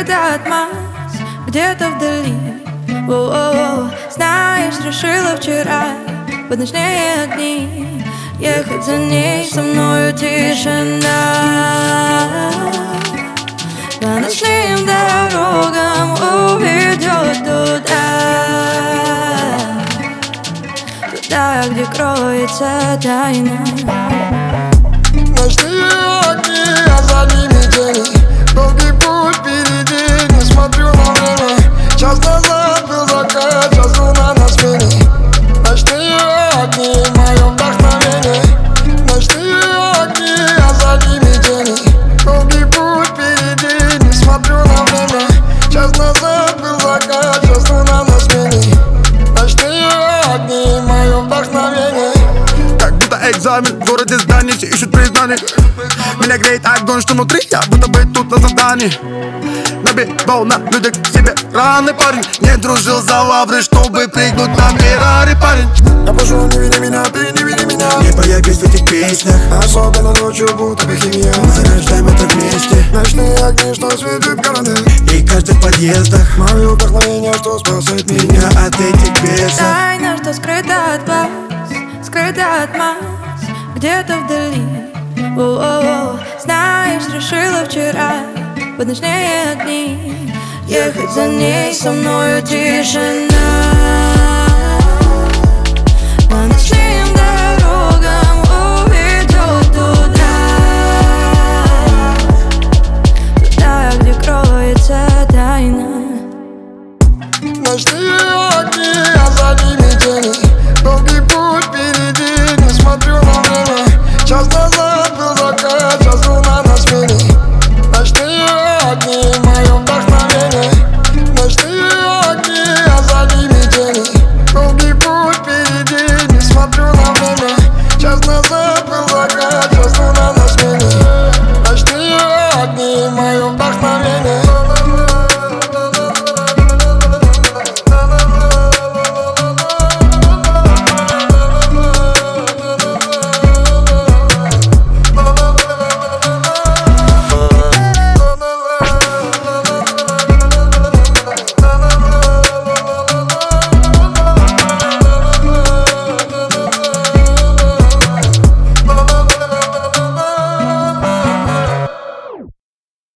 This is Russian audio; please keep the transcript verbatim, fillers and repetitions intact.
скрыта от масс, где-то вдали. Воу-воу-воу. Знаешь, решила вчера под ночные огни ехать за ней, со мною тишина. По ночным дорогам уведет туда, туда, где кроется тайна. Ночные огни, а за ними тени. Долгий путь впереди, не смотрю на время. Час назад был закат, час луна на смене. Ночные огни, мое вдохновение. Ночные огни, а за ними тени. Долгий путь впереди, не смотрю на время. Час назад был закат, час луна на смене. Ночные огни, мое вдохновение. Как будто экзамен, в городе зданий, все ищут признание. Меня греет огонь, что внутри, я будто бы тут на задании. Набивал на людях себе раны, парень. Не дружил за лавры, чтобы прыгнуть на Феррари, парень. Я прошу, не види меня, ты не види меня. Не появись в этих песнях, особенно ночью, будто бы химия. мы рождаем это вместе. Ночные огни, что светят города, И каждый в подъездах мое вдохновение, что спасает меня. меня от этих бесов. Тайна, что скрыта от глаз, скрыта от масс, где-то вдали. Воу-воу-воу. Знаешь, решила вчера под ночные огни ехать за ней, со мною тишина.